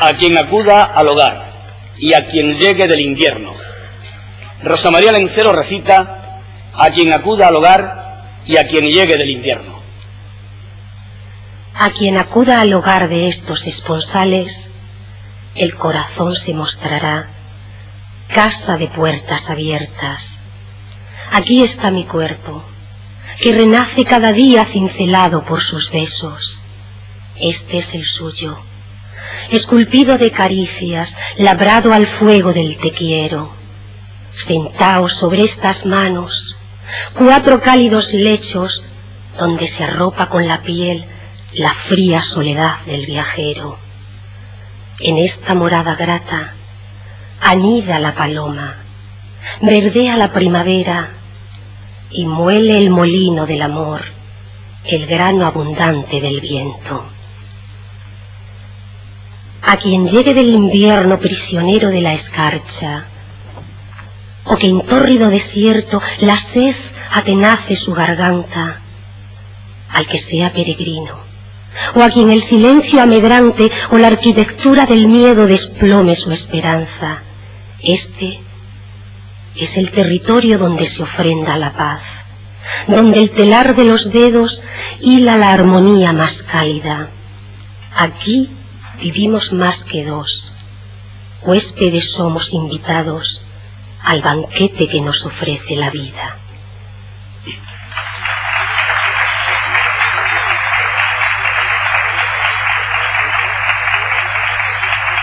a quien acuda al hogar y a quien llegue del invierno. Rosa María Lencero recita: a quien acuda al hogar y a quien llegue del invierno. A quien acuda al hogar de estos esponsales, el corazón se mostrará casa de puertas abiertas. Aquí está mi cuerpo, que renace cada día cincelado por sus besos. Este es el suyo, esculpido de caricias, labrado al fuego del te quiero. Sentaos sobre estas manos, 4 cálidos lechos, donde se arropa con la piel la fría soledad del viajero. En esta morada grata anida la paloma, verdea la primavera y muele el molino del amor, el grano abundante del viento. A quien llegue del invierno prisionero de la escarcha, o que en tórrido desierto la sed atenace su garganta, al que sea peregrino, o a quien el silencio amedrante o la arquitectura del miedo desplome su esperanza, este es el territorio donde se ofrenda la paz, donde el telar de los dedos hila la armonía más cálida. Aquí vivimos más que dos, huéspedes somos invitados al banquete que nos ofrece la vida.